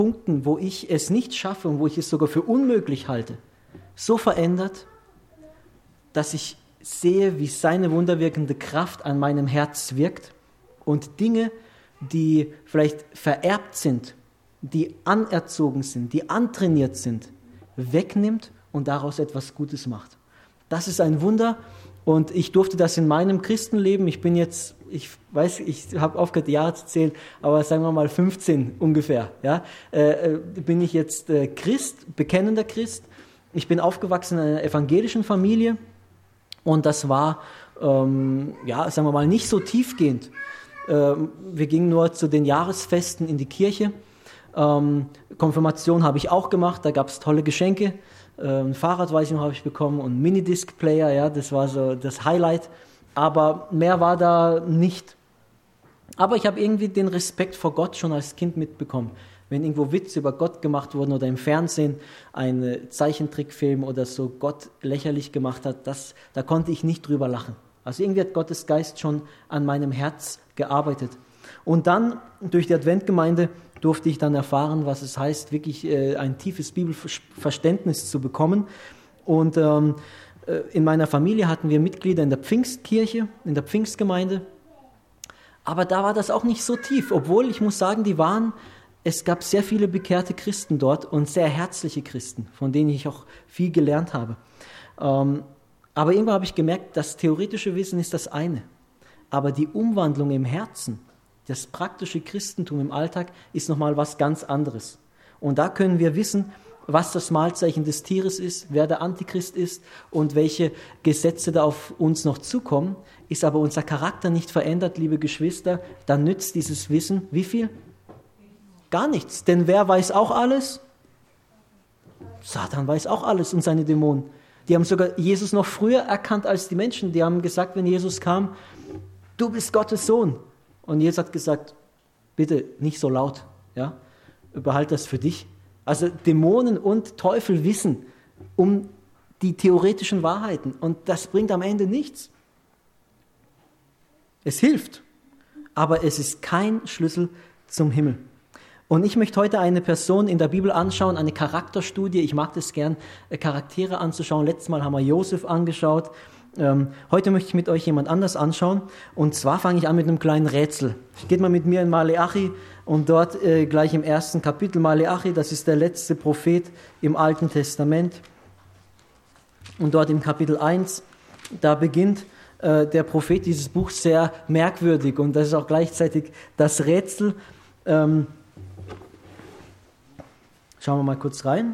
Punkten, wo ich es nicht schaffe und wo ich es sogar für unmöglich halte, so verändert, dass ich sehe, wie seine wunderwirkende Kraft an meinem Herz wirkt und Dinge, die vielleicht vererbt sind, die anerzogen sind, die antrainiert sind, wegnimmt und daraus etwas Gutes macht. Das ist ein Wunder und ich durfte das in meinem Christenleben, ich habe aufgehört, die Jahre zu zählen, aber sagen wir mal 15 ungefähr, ja, bin ich jetzt Christ, bekennender Christ. Ich bin aufgewachsen in einer evangelischen Familie und das war, sagen wir mal, nicht so tiefgehend. Wir gingen nur zu den Jahresfesten in die Kirche. Konfirmation habe ich auch gemacht, da gab es tolle Geschenke. Ein Fahrrad, weiß ich noch, habe ich bekommen und einen Minidisc-Player, ja, das war so das Highlight. Aber mehr war da nicht. Aber ich habe irgendwie den Respekt vor Gott schon als Kind mitbekommen. Wenn irgendwo Witze über Gott gemacht wurden oder im Fernsehen ein Zeichentrickfilm oder so Gott lächerlich gemacht hat, da konnte ich nicht drüber lachen. Also irgendwie hat Gottes Geist schon an meinem Herz gearbeitet. Und dann durch die Adventgemeinde durfte ich dann erfahren, was es heißt, wirklich ein tiefes Bibelverständnis zu bekommen. Und in meiner Familie hatten wir Mitglieder in der Pfingstkirche, in der Pfingstgemeinde. Aber da war das auch nicht so tief, obwohl ich muss sagen, es gab sehr viele bekehrte Christen dort und sehr herzliche Christen, von denen ich auch viel gelernt habe. Aber irgendwann habe ich gemerkt, das theoretische Wissen ist das eine, aber die Umwandlung im Herzen, das praktische Christentum im Alltag ist nochmal was ganz anderes. Und da können wir wissen, was das Mahlzeichen des Tieres ist, wer der Antichrist ist und welche Gesetze da auf uns noch zukommen. Ist aber unser Charakter nicht verändert, liebe Geschwister, dann nützt dieses Wissen wie viel? Gar nichts. Denn wer weiß auch alles? Satan weiß auch alles und seine Dämonen. Die haben sogar Jesus noch früher erkannt als die Menschen. Die haben gesagt, wenn Jesus kam, du bist Gottes Sohn. Und Jesus hat gesagt, bitte nicht so laut, ja? Behalt das für dich. Also Dämonen und Teufel wissen um die theoretischen Wahrheiten und das bringt am Ende nichts. Es hilft, aber es ist kein Schlüssel zum Himmel. Und ich möchte heute eine Person in der Bibel anschauen, eine Charakterstudie. Ich mag das gern, Charaktere anzuschauen. Letztes Mal haben wir Josef angeschaut. Heute möchte ich mit euch jemand anders anschauen. Und zwar fange ich an mit einem kleinen Rätsel. Geht mal mit mir in Maleachi und dort gleich im ersten Kapitel. Maleachi, das ist der letzte Prophet im Alten Testament. Und dort im Kapitel 1, da beginnt der Prophet dieses Buch sehr merkwürdig. Und das ist auch gleichzeitig das Rätsel. Schauen wir mal kurz rein.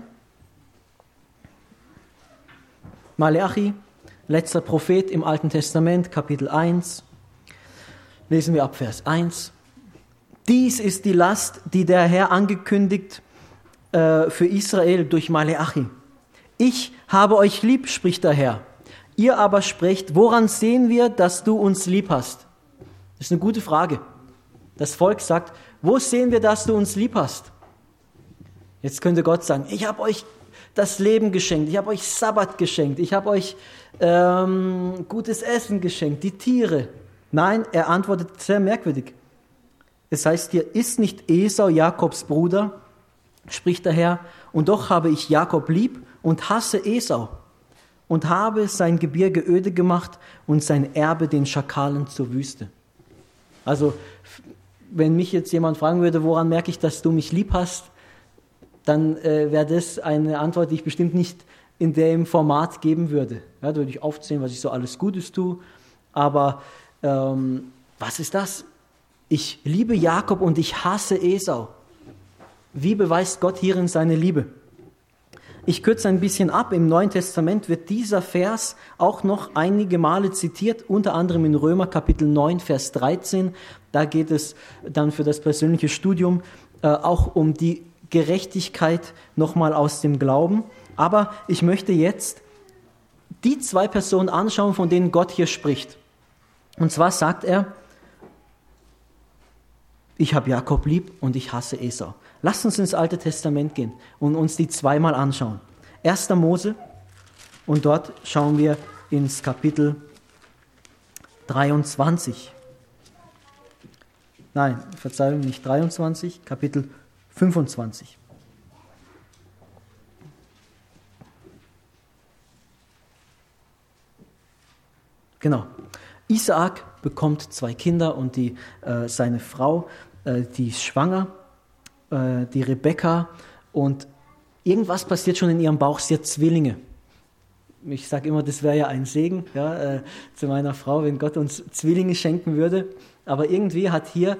Maleachi, letzter Prophet im Alten Testament, Kapitel 1. Lesen wir ab Vers 1. Dies ist die Last, die der Herr angekündigt für Israel durch Maleachi. Ich habe euch lieb, spricht der Herr. Ihr aber sprecht, woran sehen wir, dass du uns lieb hast? Das ist eine gute Frage. Das Volk sagt, wo sehen wir, dass du uns lieb hast? Jetzt könnte Gott sagen, ich habe euch das Leben geschenkt, ich habe euch Sabbat geschenkt, ich habe euch gutes Essen geschenkt, die Tiere. Nein, er antwortet sehr merkwürdig. Es heißt hier, ist nicht Esau Jakobs Bruder, spricht der Herr, und doch habe ich Jakob lieb und hasse Esau und habe sein Gebirge öde gemacht und sein Erbe den Schakalen zur Wüste. Also, wenn mich jetzt jemand fragen würde, woran merke ich, dass du mich lieb hast, dann wäre das eine Antwort, die ich bestimmt nicht in dem Format geben würde. Ja, da würde ich aufzählen, was ich so alles Gutes tue. Aber was ist das? Ich liebe Jakob und ich hasse Esau. Wie beweist Gott hierin seine Liebe? Ich kürze ein bisschen ab. Im Neuen Testament wird dieser Vers auch noch einige Male zitiert, unter anderem in Römer Kapitel 9, Vers 13. Da geht es dann für das persönliche Studium auch um die Gerechtigkeit nochmal aus dem Glauben. Aber ich möchte jetzt die zwei Personen anschauen, von denen Gott hier spricht. Und zwar sagt er, ich habe Jakob lieb und ich hasse Esau. Lasst uns ins Alte Testament gehen und uns die zweimal anschauen. 1. Mose und dort schauen wir ins Kapitel 23. Nein, Verzeihung, nicht 23, Kapitel 25. Genau. Isaak bekommt 2 Kinder und seine Frau, die ist schwanger, die Rebekka, und irgendwas passiert schon in ihrem Bauch, sie hat Zwillinge. Ich sage immer, das wäre ja ein Segen, ja, zu meiner Frau, wenn Gott uns Zwillinge schenken würde. Aber irgendwie hat hier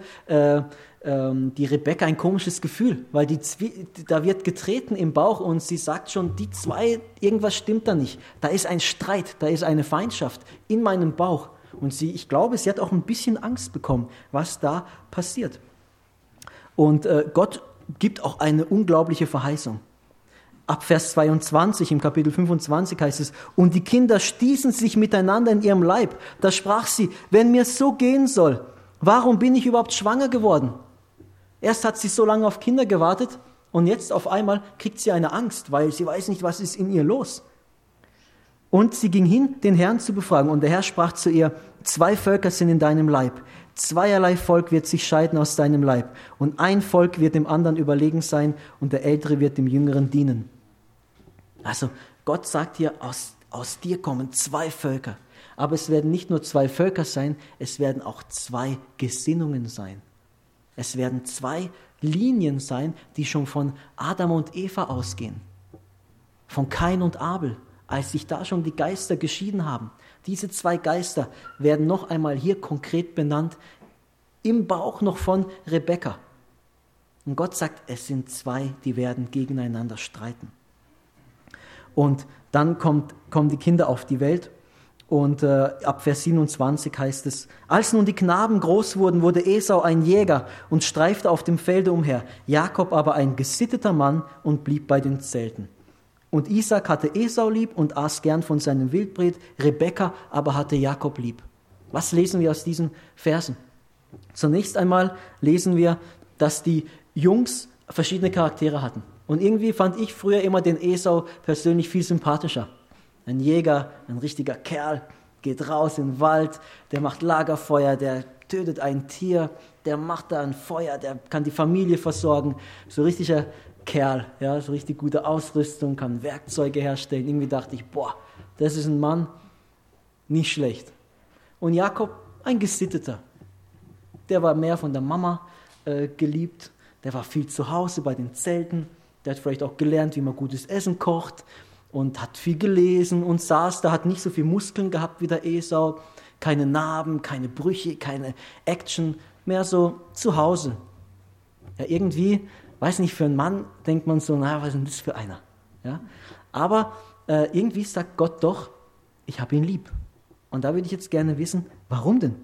die Rebekka ein komisches Gefühl, weil da wird getreten im Bauch und sie sagt schon, die 2, irgendwas stimmt da nicht. Da ist ein Streit, da ist eine Feindschaft in meinem Bauch. Und ich glaube, sie hat auch ein bisschen Angst bekommen, was da passiert. Und Gott gibt auch eine unglaubliche Verheißung. Ab Vers 22 im Kapitel 25 heißt es, und die Kinder stießen sich miteinander in ihrem Leib. Da sprach sie, wenn mir so gehen soll, warum bin ich überhaupt schwanger geworden? Erst hat sie so lange auf Kinder gewartet und jetzt auf einmal kriegt sie eine Angst, weil sie weiß nicht, was ist in ihr los. Und sie ging hin, den Herrn zu befragen. Und der Herr sprach zu ihr, 2 Völker sind in deinem Leib. 2 Volk wird sich scheiden aus deinem Leib. Und ein Volk wird dem anderen überlegen sein und der Ältere wird dem Jüngeren dienen. Also Gott sagt hier, aus dir kommen 2 Völker. Aber es werden nicht nur 2 Völker sein, es werden auch 2 Gesinnungen sein. Es werden 2 Linien sein, die schon von Adam und Eva ausgehen. Von Kain und Abel, als sich da schon die Geister geschieden haben. Diese 2 Geister werden noch einmal hier konkret benannt, im Bauch noch von Rebekka. Und Gott sagt, es sind 2, die werden gegeneinander streiten. Und dann kommen die Kinder auf die Welt. Und ab Vers 27 heißt es, als nun die Knaben groß wurden, wurde Esau ein Jäger und streifte auf dem Felde umher. Jakob aber ein gesitteter Mann und blieb bei den Zelten. Und Isaak hatte Esau lieb und aß gern von seinem Wildbret. Rebekka aber hatte Jakob lieb. Was lesen wir aus diesen Versen? Zunächst einmal lesen wir, dass die Jungs verschiedene Charaktere hatten. Und irgendwie fand ich früher immer den Esau persönlich viel sympathischer. Ein Jäger, ein richtiger Kerl, geht raus in den Wald, der macht Lagerfeuer, der tötet ein Tier, der macht da ein Feuer, der kann die Familie versorgen. So richtiger Kerl, ja, so richtig gute Ausrüstung, kann Werkzeuge herstellen. Irgendwie dachte ich, boah, das ist ein Mann, nicht schlecht. Und Jakob, ein Gesitteter. Der war mehr von der Mama geliebt, der war viel zu Hause bei den Zelten, der hat vielleicht auch gelernt, wie man gutes Essen kocht und hat viel gelesen und saß da, hat nicht so viel Muskeln gehabt wie der Esau, keine Narben, keine Brüche, keine Action, mehr so zu Hause. Ja, irgendwie, weiß nicht, für einen Mann denkt man so, naja, was ist denn das für einer? Ja? Aber irgendwie sagt Gott doch, ich habe ihn lieb. Und da würde ich jetzt gerne wissen, warum denn?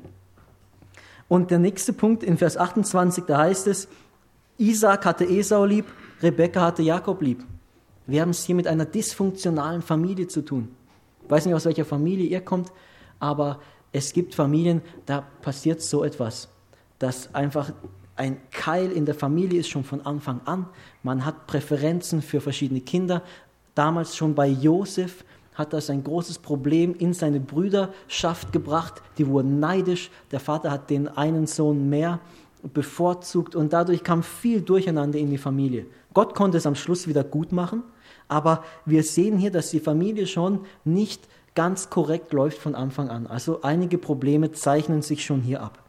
Und der nächste Punkt in Vers 28, da heißt es, Isaak hatte Esau lieb, Rebekka hatte Jakob lieb. Wir haben es hier mit einer dysfunktionalen Familie zu tun. Ich weiß nicht, aus welcher Familie ihr kommt, aber es gibt Familien, da passiert so etwas, dass einfach ein Keil in der Familie ist schon von Anfang an. Man hat Präferenzen für verschiedene Kinder. Damals schon bei Josef hat das ein großes Problem in seine Brüderschaft gebracht. Die wurden neidisch. Der Vater hat den einen Sohn mehr bevorzugt und dadurch kam viel Durcheinander in die Familie. Gott konnte es am Schluss wieder gut machen, aber wir sehen hier, dass die Familie schon nicht ganz korrekt läuft von Anfang an. Also einige Probleme zeichnen sich schon hier ab.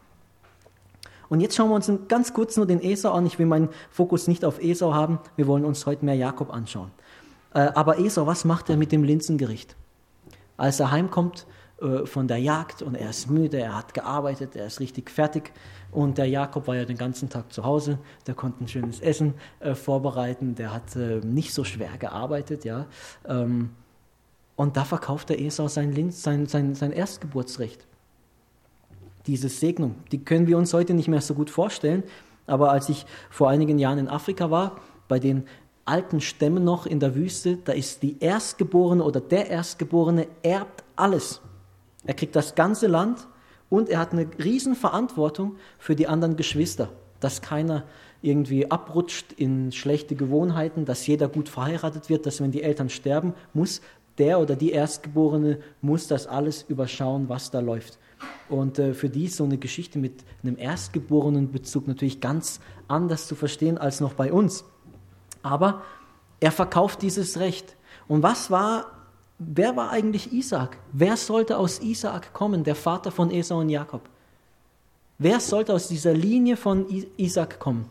Und jetzt schauen wir uns ganz kurz nur den Esau an. Ich will meinen Fokus nicht auf Esau haben, wir wollen uns heute mehr Jakob anschauen. Aber Esau, was macht er mit dem Linsengericht? Als er heimkommt von der Jagd und er ist müde, er hat gearbeitet, er ist richtig fertig und der Jakob war ja den ganzen Tag zu Hause, der konnte ein schönes Essen vorbereiten, der hat nicht so schwer gearbeitet, ja. Und da verkauft der Esau sein Erstgeburtsrecht. Diese Segnung, die können wir uns heute nicht mehr so gut vorstellen, aber als ich vor einigen Jahren in Afrika war, bei den alten Stämmen noch in der Wüste, da ist die Erstgeborene oder der Erstgeborene erbt alles. Er kriegt das ganze Land und er hat eine riesen Verantwortung für die anderen Geschwister, dass keiner irgendwie abrutscht in schlechte Gewohnheiten, dass jeder gut verheiratet wird, dass wenn die Eltern sterben, muss der oder die Erstgeborene muss das alles überschauen, was da läuft. Und für die ist so eine Geschichte mit einem Erstgeborenenbezug natürlich ganz anders zu verstehen als noch bei uns. Aber er verkauft dieses Recht. Und wer war eigentlich Isaak? Wer sollte aus Isaak kommen, der Vater von Esau und Jakob? Wer sollte aus dieser Linie von Isaak kommen?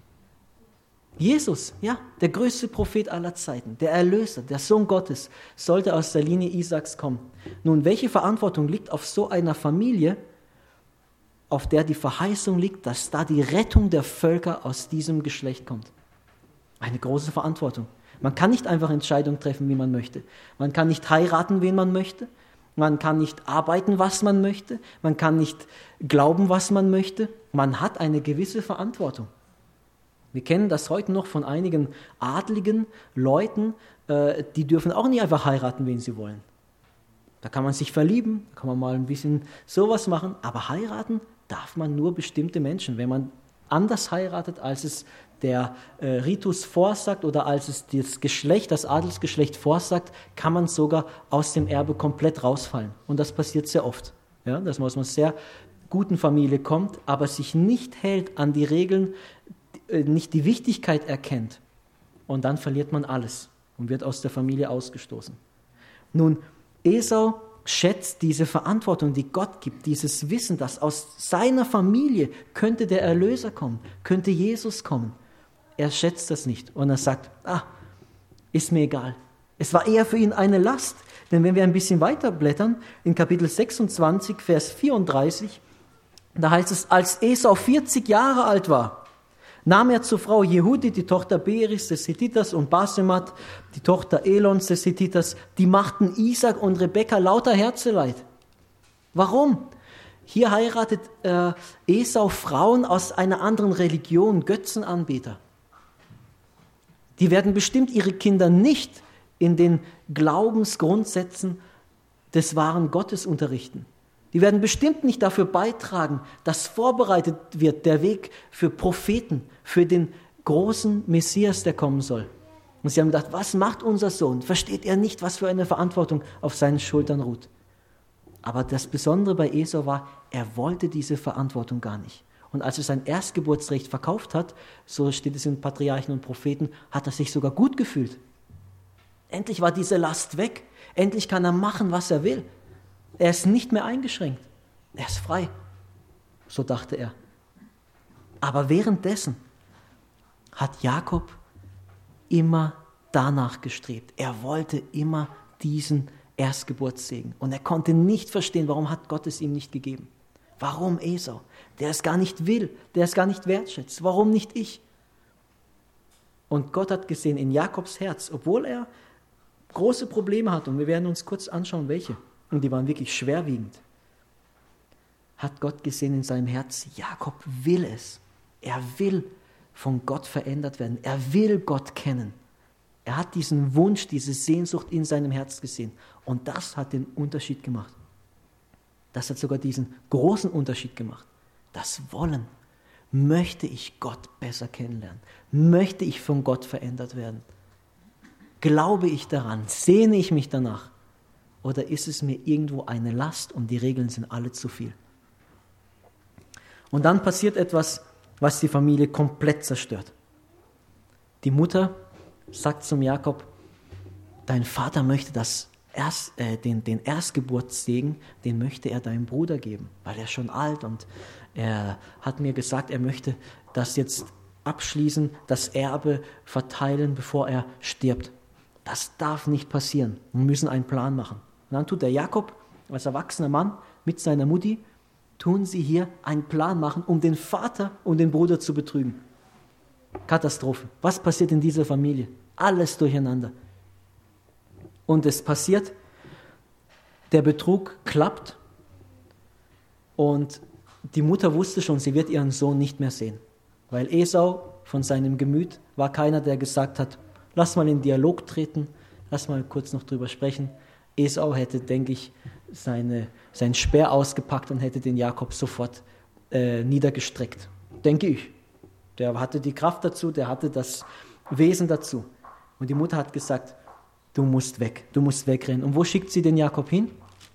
Jesus, ja, der größte Prophet aller Zeiten, der Erlöser, der Sohn Gottes, sollte aus der Linie Isaaks kommen. Nun, welche Verantwortung liegt auf so einer Familie, auf der die Verheißung liegt, dass da die Rettung der Völker aus diesem Geschlecht kommt? Eine große Verantwortung. Man kann nicht einfach Entscheidungen treffen, wie man möchte. Man kann nicht heiraten, wen man möchte. Man kann nicht arbeiten, was man möchte. Man kann nicht glauben, was man möchte. Man hat eine gewisse Verantwortung. Wir kennen das heute noch von einigen adligen Leuten, die dürfen auch nicht einfach heiraten, wen sie wollen. Da kann man sich verlieben, da kann man mal ein bisschen sowas machen, aber heiraten darf man nur bestimmte Menschen. Wenn man anders heiratet, als es der Ritus vorsagt oder als es das Adelsgeschlecht vorsagt, kann man sogar aus dem Erbe komplett rausfallen. Und das passiert sehr oft, ja, dass man aus einer sehr guten Familie kommt, aber sich nicht hält an die Regeln, nicht die Wichtigkeit erkennt. Und dann verliert man alles und wird aus der Familie ausgestoßen. Nun, Esau schätzt diese Verantwortung, die Gott gibt, dieses Wissen, dass aus seiner Familie könnte der Erlöser kommen, könnte Jesus kommen. Er schätzt das nicht und er sagt, ist mir egal. Es war eher für ihn eine Last, denn wenn wir ein bisschen weiter blättern, in Kapitel 26, Vers 34, da heißt es, als Esau 40 Jahre alt war, nahm er zur Frau Jehudi, die Tochter Beeris des Hethiters, und Basemat, die Tochter Elons des Hethiters. Die machten Isaak und Rebekka lauter Herzeleid. Warum? Hier heiratet Esau Frauen aus einer anderen Religion, Götzenanbeter. Die werden bestimmt ihre Kinder nicht in den Glaubensgrundsätzen des wahren Gottes unterrichten. Die werden bestimmt nicht dafür beitragen, dass vorbereitet wird der Weg für Propheten, für den großen Messias, der kommen soll. Und sie haben gedacht, was macht unser Sohn? Versteht er nicht, was für eine Verantwortung auf seinen Schultern ruht? Aber das Besondere bei Esau war, er wollte diese Verantwortung gar nicht. Und als er sein Erstgeburtsrecht verkauft hat, so steht es in Patriarchen und Propheten, hat er sich sogar gut gefühlt. Endlich war diese Last weg. Endlich kann er machen, was er will. Er ist nicht mehr eingeschränkt. Er ist frei. So dachte er. Aber währenddessen hat Jakob immer danach gestrebt. Er wollte immer diesen Erstgeburtssegen. Und er konnte nicht verstehen, warum hat Gott es ihm nicht gegeben. Warum Esau? Der es gar nicht will, der es gar nicht wertschätzt. Warum nicht ich? Und Gott hat gesehen in Jakobs Herz, obwohl er große Probleme hat, und wir werden uns kurz anschauen, welche, und die waren wirklich schwerwiegend, hat Gott gesehen in seinem Herz, Jakob will es. Er will von Gott verändert werden. Er will Gott kennen. Er hat diesen Wunsch, diese Sehnsucht in seinem Herz gesehen. Und das hat den Unterschied gemacht. Das hat sogar diesen großen Unterschied gemacht. Das Wollen. Möchte ich Gott besser kennenlernen? Möchte ich von Gott verändert werden? Glaube ich daran? Sehne ich mich danach? Oder ist es mir irgendwo eine Last und die Regeln sind alle zu viel? Und dann passiert etwas, was die Familie komplett zerstört. Die Mutter sagt zum Jakob, dein Vater möchte den Erstgeburtssegen, den möchte er deinem Bruder geben, weil er ist schon alt und er hat mir gesagt, er möchte das jetzt abschließen, das Erbe verteilen, bevor er stirbt. Das darf nicht passieren. Wir müssen einen Plan machen. Und dann tut der Jakob als erwachsener Mann mit seiner Mutti, tun sie hier einen Plan machen, um den Vater und den Bruder zu betrügen. Katastrophe. Was passiert in dieser Familie? Alles durcheinander. Und es passiert, der Betrug klappt und die Mutter wusste schon, sie wird ihren Sohn nicht mehr sehen. Weil Esau von seinem Gemüt war keiner, der gesagt hat, lass mal in Dialog treten, lass mal kurz noch drüber sprechen. Esau hätte, denke ich, seinen Speer ausgepackt und hätte den Jakob sofort niedergestreckt. Denke ich. Der hatte die Kraft dazu, der hatte das Wesen dazu. Und die Mutter hat gesagt, du musst weg, du musst wegrennen. Und wo schickt sie den Jakob hin?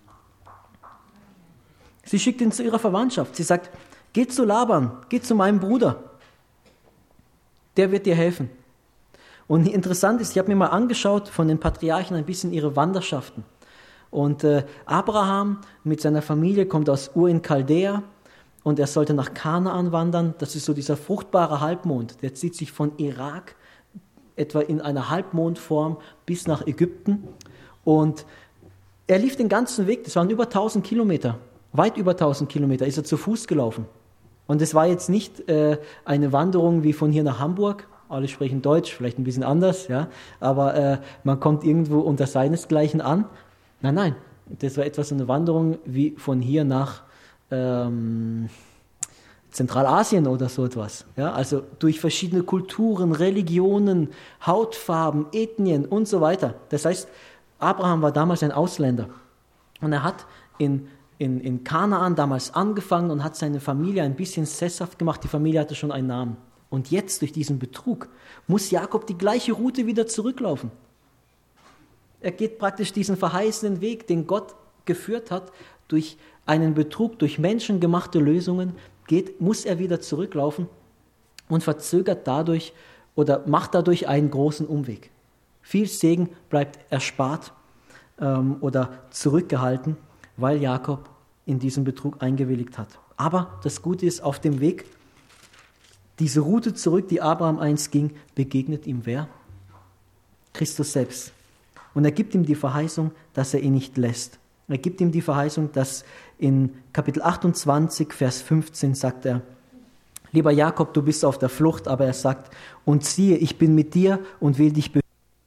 Sie schickt ihn zu ihrer Verwandtschaft. Sie sagt, geh zu Laban, geh zu meinem Bruder. Der wird dir helfen. Und interessant ist, ich habe mir mal angeschaut von den Patriarchen ein bisschen ihre Wanderschaften. Und Abraham mit seiner Familie kommt aus Ur in Chaldea und er sollte nach Kanaan wandern. Das ist so dieser fruchtbare Halbmond. Der zieht sich von Irak etwa in einer Halbmondform bis nach Ägypten. Und er lief den ganzen Weg, das waren über 1000 Kilometer, weit über 1000 Kilometer, ist er zu Fuß gelaufen. Und es war jetzt nicht eine Wanderung wie von hier nach Hamburg. Alle sprechen Deutsch, vielleicht ein bisschen anders, ja, aber man kommt irgendwo unter seinesgleichen an. Nein, das war etwas so eine Wanderung wie von hier nach Zentralasien oder so etwas. Ja, also durch verschiedene Kulturen, Religionen, Hautfarben, Ethnien und so weiter. Das heißt, Abraham war damals ein Ausländer und er hat in Kanaan damals angefangen und hat seine Familie ein bisschen sesshaft gemacht. Die Familie hatte schon einen Namen. Und jetzt durch diesen Betrug muss Jakob die gleiche Route wieder zurücklaufen. Er geht praktisch diesen verheißenen Weg, den Gott geführt hat, durch einen Betrug, durch menschengemachte Lösungen, muss er wieder zurücklaufen und verzögert dadurch oder macht dadurch einen großen Umweg. Viel Segen bleibt erspart oder zurückgehalten, weil Jakob in diesen Betrug eingewilligt hat. Aber das Gute ist, auf dem Weg, diese Route zurück, die Abraham einst ging, begegnet ihm wer? Christus selbst. Und er gibt ihm die Verheißung, dass er ihn nicht lässt. Er gibt ihm die Verheißung, dass in Kapitel 28, Vers 15 sagt er, lieber Jakob, du bist auf der Flucht, aber er sagt, und siehe, ich bin mit dir und will dich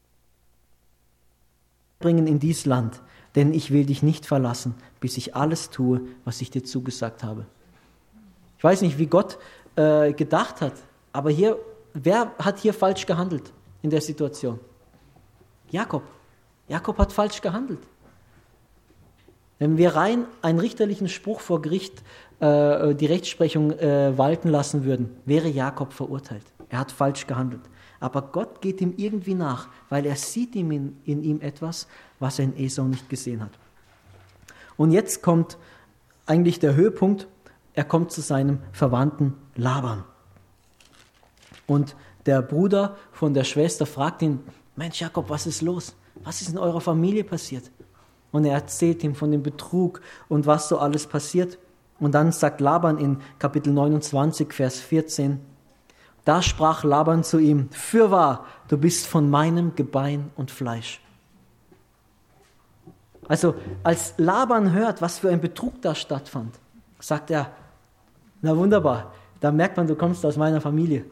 bringen in dieses Land, denn ich will dich nicht verlassen, bis ich alles tue, was ich dir zugesagt habe. Ich weiß nicht, wie Gott gedacht hat, aber wer hat hier falsch gehandelt in der Situation? Jakob. Jakob hat falsch gehandelt. Wenn wir rein einen richterlichen Spruch vor Gericht die Rechtsprechung walten lassen würden, wäre Jakob verurteilt. Er hat falsch gehandelt. Aber Gott geht ihm irgendwie nach, weil er sieht in ihm etwas, was er in Esau nicht gesehen hat. Und jetzt kommt eigentlich der Höhepunkt. Er kommt zu seinem Verwandten Laban. Und der Bruder von der Schwester fragt ihn, Mensch Jakob, was ist los? Was ist in eurer Familie passiert? Und er erzählt ihm von dem Betrug und was so alles passiert. Und dann sagt Laban in Kapitel 29, Vers 14, da sprach Laban zu ihm, fürwahr, du bist von meinem Gebein und Fleisch. Also als Laban hört, was für ein Betrug da stattfand, sagt er, na wunderbar, da merkt man, du kommst aus meiner Familie.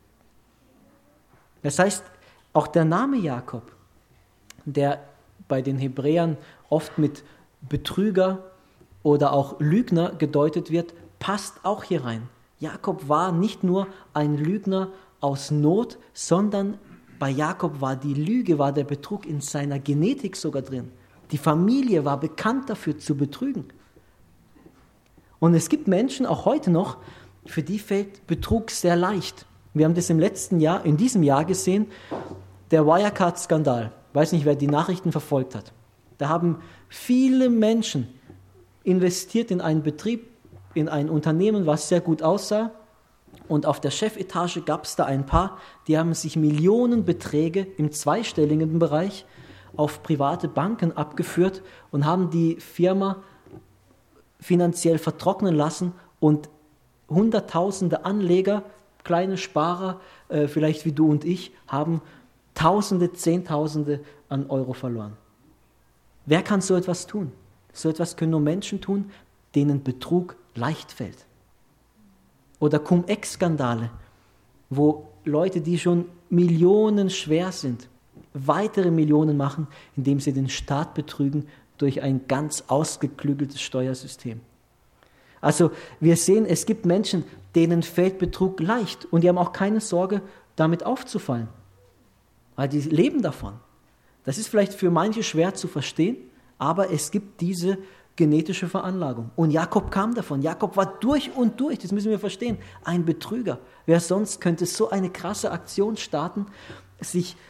Das heißt, auch der Name Jakob, der bei den Hebräern oft mit Betrüger oder auch Lügner gedeutet wird, passt auch hier rein. Jakob war nicht nur ein Lügner aus Not, sondern bei Jakob war die Lüge, war der Betrug in seiner Genetik sogar drin. Die Familie war bekannt dafür zu betrügen. Und es gibt Menschen, auch heute noch, für die fällt Betrug sehr leicht. Wir haben das in diesem Jahr gesehen, der Wirecard-Skandal. Ich weiß nicht, wer die Nachrichten verfolgt hat. Da haben viele Menschen investiert in einen Betrieb, in ein Unternehmen, was sehr gut aussah. Und auf der Chefetage gab es da ein paar, die haben sich Millionenbeträge im zweistelligen Bereich auf private Banken abgeführt und haben die Firma finanziell vertrocknen lassen und Hunderttausende Anleger, kleine Sparer, vielleicht wie du und ich, haben Tausende, Zehntausende an Euro verloren. Wer kann so etwas tun? So etwas können nur Menschen tun, denen Betrug leicht fällt. Oder Cum-Ex-Skandale, wo Leute, die schon Millionen schwer sind, weitere Millionen machen, indem sie den Staat betrügen durch ein ganz ausgeklügeltes Steuersystem. Also wir sehen, es gibt Menschen, denen fällt Betrug leicht und die haben auch keine Sorge, damit aufzufallen, weil die leben davon. Das ist vielleicht für manche schwer zu verstehen, aber es gibt diese genetische Veranlagung. Und Jakob kam davon. Jakob war durch und durch, das müssen wir verstehen, ein Betrüger. Wer sonst könnte so eine krasse Aktion starten, sich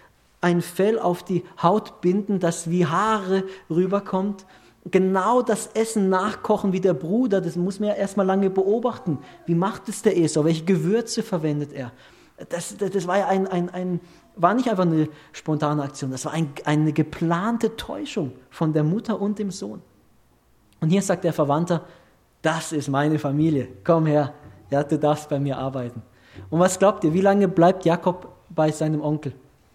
ein Fell auf die Haut binden, das wie Haare rüberkommt. Genau das Essen nachkochen wie der Bruder, das muss man ja erstmal lange beobachten. Wie macht es der Esau? Welche Gewürze verwendet er? Das war ja war nicht einfach eine spontane Aktion, das war eine geplante Täuschung von der Mutter und dem Sohn. Und hier sagt der Verwandte, das ist meine Familie, komm her, ja, du darfst bei mir arbeiten. Und was glaubt ihr, wie lange bleibt Jakob bei seinem Onkel?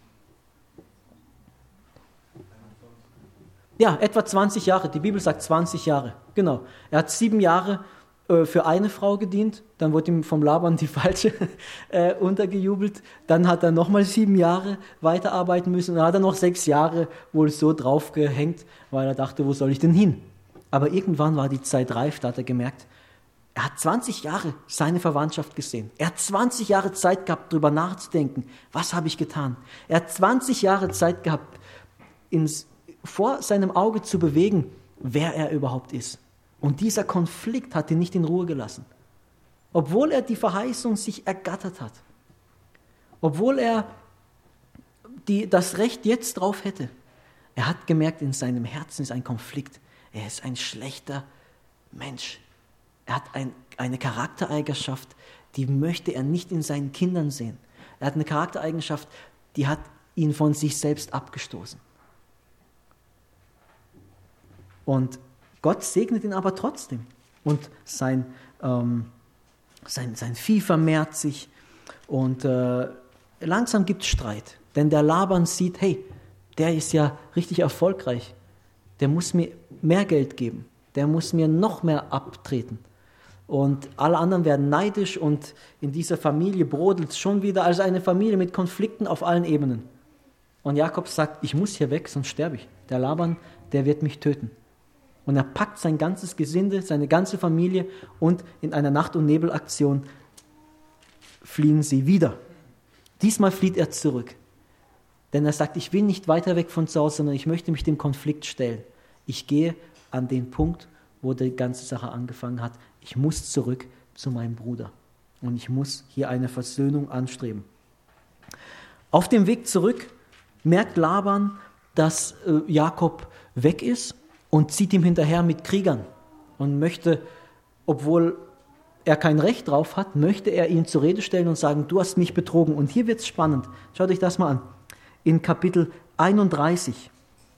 Ja, etwa 20 Jahre, die Bibel sagt 20 Jahre, genau. Er hat 7 Jahre für eine Frau gedient, dann wurde ihm vom Laban die falsche untergejubelt, dann hat er nochmal 7 Jahre weiterarbeiten müssen, dann hat er noch 6 Jahre wohl so draufgehängt, weil er dachte, wo soll ich denn hin? Aber irgendwann war die Zeit reif, da hat er gemerkt, er hat 20 Jahre seine Verwandtschaft gesehen. Er hat 20 Jahre Zeit gehabt, darüber nachzudenken, was habe ich getan? Er hat 20 Jahre Zeit gehabt, vor seinem Auge zu bewegen, wer er überhaupt ist. Und dieser Konflikt hat ihn nicht in Ruhe gelassen. Obwohl er die Verheißung sich ergattert hat. Obwohl er das Recht jetzt drauf hätte. Er hat gemerkt, in seinem Herzen ist ein Konflikt. Er ist ein schlechter Mensch. Er hat eine Charaktereigenschaft, die möchte er nicht in seinen Kindern sehen. Er hat eine Charaktereigenschaft, die hat ihn von sich selbst abgestoßen. Und Gott segnet ihn aber trotzdem. Und sein Vieh vermehrt sich. Und langsam gibt es Streit. Denn der Laban sieht, hey, der ist ja richtig erfolgreich. Der muss mir mehr Geld geben. Der muss mir noch mehr abtreten. Und alle anderen werden neidisch und in dieser Familie brodelt es schon wieder. Also eine Familie mit Konflikten auf allen Ebenen. Und Jakob sagt, ich muss hier weg, sonst sterbe ich. Der Laban, der wird mich töten. Und er packt sein ganzes Gesinde, seine ganze Familie und in einer Nacht- und Nebelaktion fliehen sie wieder. Diesmal flieht er zurück. Denn er sagt, ich will nicht weiter weg von zu Hause, sondern ich möchte mich dem Konflikt stellen. Ich gehe an den Punkt, wo die ganze Sache angefangen hat. Ich muss zurück zu meinem Bruder. Und ich muss hier eine Versöhnung anstreben. Auf dem Weg zurück merkt Laban, dass Jakob weg ist und zieht ihm hinterher mit Kriegern. Und möchte, obwohl er kein Recht drauf hat, möchte er ihn zur Rede stellen und sagen, du hast mich betrogen. Und hier wird es spannend. Schaut euch das mal an. In Kapitel 31.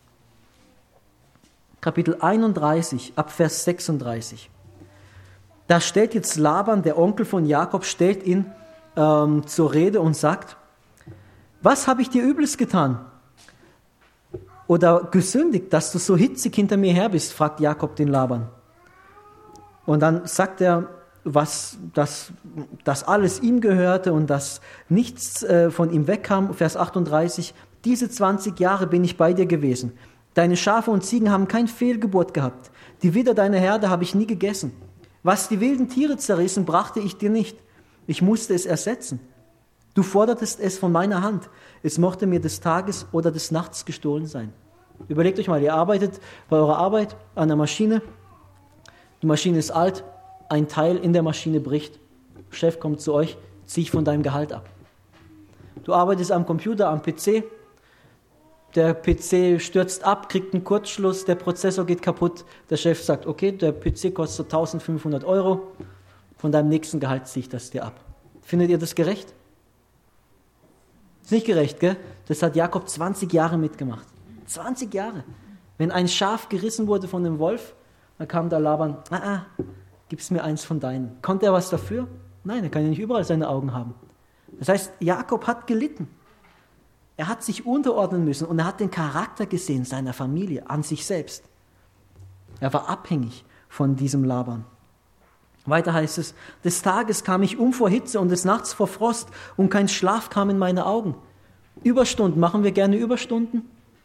Kapitel 31, ab Vers 36. Da stellt jetzt Laban, der Onkel von Jakob, stellt ihn zur Rede und sagt, was habe ich dir Übles getan? Oder gesündigt, dass du so hitzig hinter mir her bist, fragt Jakob den Laban. Und dann sagt er, dass alles ihm gehörte und dass nichts von ihm wegkam. Vers 38, diese 20 Jahre bin ich bei dir gewesen. Deine Schafe und Ziegen haben kein Fehlgeburt gehabt. Die Widder deiner Herde habe ich nie gegessen. Was die wilden Tiere zerrissen, brachte ich dir nicht. Ich musste es ersetzen. Du fordertest es von meiner Hand. Es mochte mir des Tages oder des Nachts gestohlen sein. Überlegt euch mal, ihr arbeitet bei eurer Arbeit an der Maschine. Die Maschine ist alt, ein Teil in der Maschine bricht. Chef kommt zu euch, zieh ich von deinem Gehalt ab. Du arbeitest am Computer, am PC. Der PC stürzt ab, kriegt einen Kurzschluss, der Prozessor geht kaputt. Der Chef sagt, okay, der PC kostet 1500 €, von deinem nächsten Gehalt ziehe ich das dir ab. Findet ihr das gerecht? Ist nicht gerecht, gell? Das hat Jakob 20 Jahre mitgemacht. 20 Jahre. Wenn ein Schaf gerissen wurde von dem Wolf, dann kam der Laban, gib's mir eins von deinen. Konnte er was dafür? Nein, er kann ja nicht überall seine Augen haben. Das heißt, Jakob hat gelitten. Er hat sich unterordnen müssen und er hat den Charakter gesehen seiner Familie an sich selbst. Er war abhängig von diesem Laban. Weiter heißt es, des Tages kam ich um vor Hitze und des Nachts vor Frost und kein Schlaf kam in meine Augen. Überstunden, machen wir gerne Überstunden?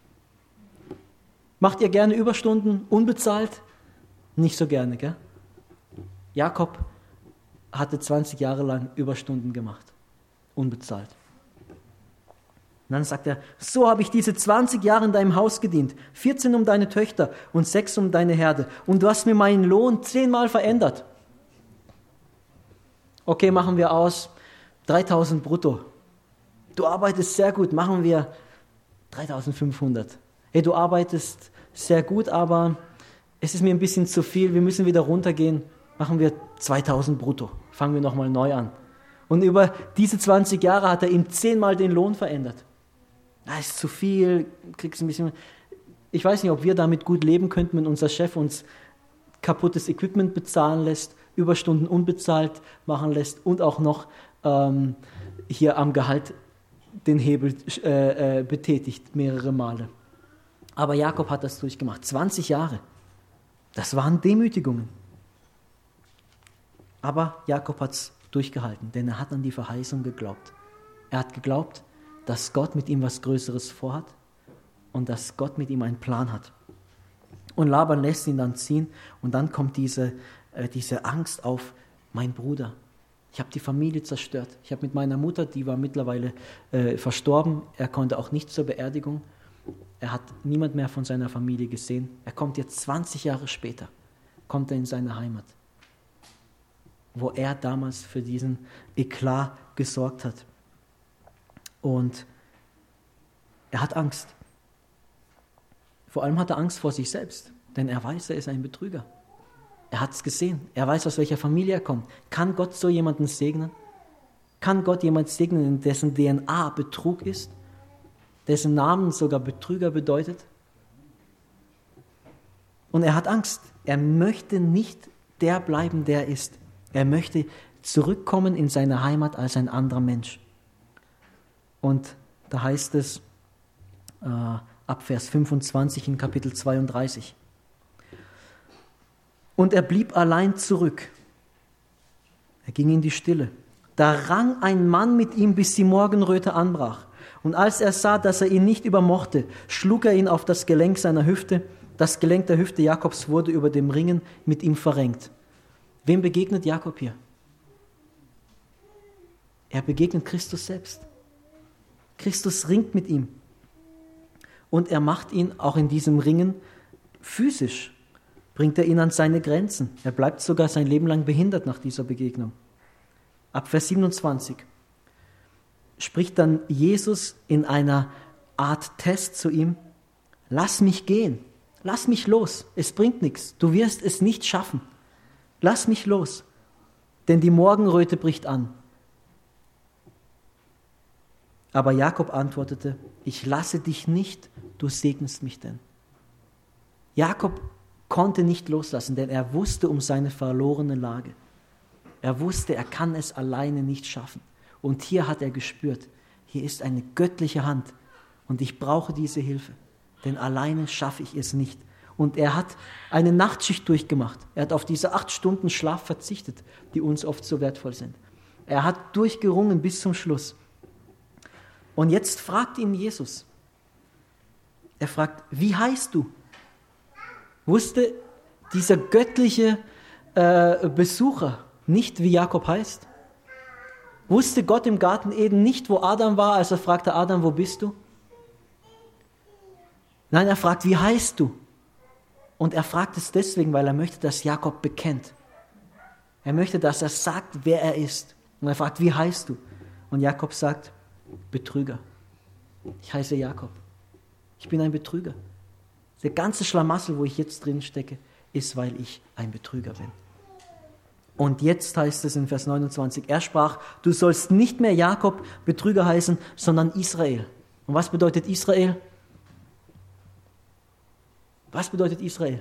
Macht ihr gerne Überstunden unbezahlt? Nicht so gerne, gell? Jakob hatte 20 Jahre lang Überstunden gemacht, unbezahlt. Und dann sagt er, so habe ich diese 20 Jahre in deinem Haus gedient, 14 um deine Töchter und 6 um deine Herde. Und du hast mir meinen Lohn 10-mal verändert. Okay, machen wir aus, 3000 brutto. Du arbeitest sehr gut, machen wir 3.500. Hey, du arbeitest sehr gut, aber es ist mir ein bisschen zu viel, wir müssen wieder runtergehen, machen wir 2.000 brutto, fangen wir nochmal neu an. Und über diese 20 Jahre hat er ihm 10-mal den Lohn verändert. Das ist zu viel, kriegst ein bisschen. Ich weiß nicht, ob wir damit gut leben könnten, wenn unser Chef uns kaputtes Equipment bezahlen lässt, Überstunden unbezahlt machen lässt und auch noch hier am Gehalt den Hebel betätigt, mehrere Male. Aber Jakob hat das durchgemacht. 20 Jahre. Das waren Demütigungen. Aber Jakob hat es durchgehalten, denn er hat an die Verheißung geglaubt. Er hat geglaubt, dass Gott mit ihm was Größeres vorhat und dass Gott mit ihm einen Plan hat. Und Laban lässt ihn dann ziehen und dann kommt diese Angst auf, mein Bruder. Ich habe die Familie zerstört. Ich habe mit meiner Mutter, die war mittlerweile verstorben, er konnte auch nicht zur Beerdigung. Er hat niemand mehr von seiner Familie gesehen. Er kommt jetzt 20 Jahre später, kommt er in seine Heimat, wo er damals für diesen Eklat gesorgt hat. Und er hat Angst. Vor allem hat er Angst vor sich selbst, denn er weiß, er ist ein Betrüger. Er hat es gesehen. Er weiß, aus welcher Familie er kommt. Kann Gott so jemanden segnen? Kann Gott jemanden segnen, in dessen DNA Betrug ist? Dessen Namen sogar Betrüger bedeutet? Und er hat Angst. Er möchte nicht der bleiben, der er ist. Er möchte zurückkommen in seine Heimat als ein anderer Mensch. Und da heißt es ab Vers 25 in Kapitel 32. Und er blieb allein zurück. Er ging in die Stille. Da rang ein Mann mit ihm, bis die Morgenröte anbrach. Und als er sah, dass er ihn nicht übermochte, schlug er ihn auf das Gelenk seiner Hüfte. Das Gelenk der Hüfte Jakobs wurde über dem Ringen mit ihm verrenkt. Wem begegnet Jakob hier? Er begegnet Christus selbst. Christus ringt mit ihm. Und er macht ihn auch in diesem Ringen physisch. Bringt er ihn an seine Grenzen. Er bleibt sogar sein Leben lang behindert nach dieser Begegnung. Ab Vers 27 spricht dann Jesus in einer Art Test zu ihm: Lass mich gehen, lass mich los, es bringt nichts, du wirst es nicht schaffen. Lass mich los, denn die Morgenröte bricht an. Aber Jakob antwortete: Ich lasse dich nicht, du segnest mich denn. Jakob konnte nicht loslassen, denn er wusste um seine verlorene Lage. Er wusste, er kann es alleine nicht schaffen. Und hier hat er gespürt, hier ist eine göttliche Hand und ich brauche diese Hilfe, denn alleine schaffe ich es nicht. Und er hat eine Nachtschicht durchgemacht. Er hat auf diese 8 Stunden Schlaf verzichtet, die uns oft so wertvoll sind. Er hat durchgerungen bis zum Schluss. Und jetzt fragt ihn Jesus. Er fragt: Wie heißt du? Wusste dieser göttliche Besucher nicht, wie Jakob heißt? Wusste Gott im Garten Eden nicht, wo Adam war, als er fragte: Adam, wo bist du? Nein, er fragt: Wie heißt du? Und er fragt es deswegen, weil er möchte, dass Jakob bekennt. Er möchte, dass er sagt, wer er ist. Und er fragt: Wie heißt du? Und Jakob sagt: Betrüger. Ich heiße Jakob. Ich bin ein Betrüger. Der ganze Schlamassel, wo ich jetzt drin stecke, ist, weil ich ein Betrüger bin. Und jetzt heißt es in Vers 29, er sprach: Du sollst nicht mehr Jakob, Betrüger heißen, sondern Israel. Und was bedeutet Israel? Was bedeutet Israel?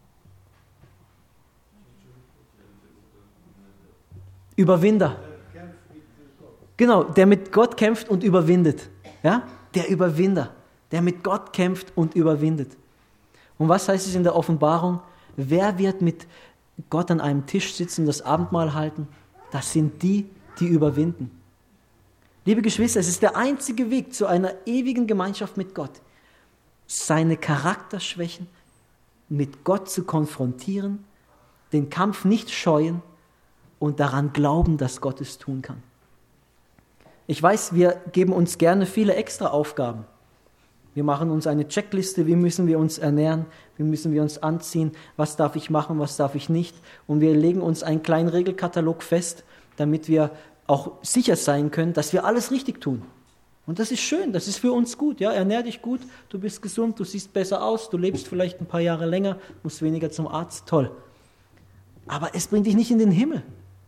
Überwinder. Genau, der mit Gott kämpft und überwindet. Ja? Der Überwinder, der mit Gott kämpft und überwindet. Und was heißt es in der Offenbarung? Wer wird mit Gott an einem Tisch sitzen, das Abendmahl halten? Das sind die, die überwinden. Liebe Geschwister, es ist der einzige Weg zu einer ewigen Gemeinschaft mit Gott, seine Charakterschwächen mit Gott zu konfrontieren, den Kampf nicht scheuen und daran glauben, dass Gott es tun kann. Ich weiß, wir geben uns gerne viele extra Aufgaben. Wir machen uns eine Checkliste, wie müssen wir uns ernähren, wie müssen wir uns anziehen, was darf ich machen, was darf ich nicht. Und wir legen uns einen kleinen Regelkatalog fest, damit wir auch sicher sein können, dass wir alles richtig tun. Und das ist schön, das ist für uns gut. Ja? Ernähr dich gut, du bist gesund, du siehst besser aus, du lebst vielleicht ein paar Jahre länger, musst weniger zum Arzt, toll. Aber es bringt dich nicht in den Himmel.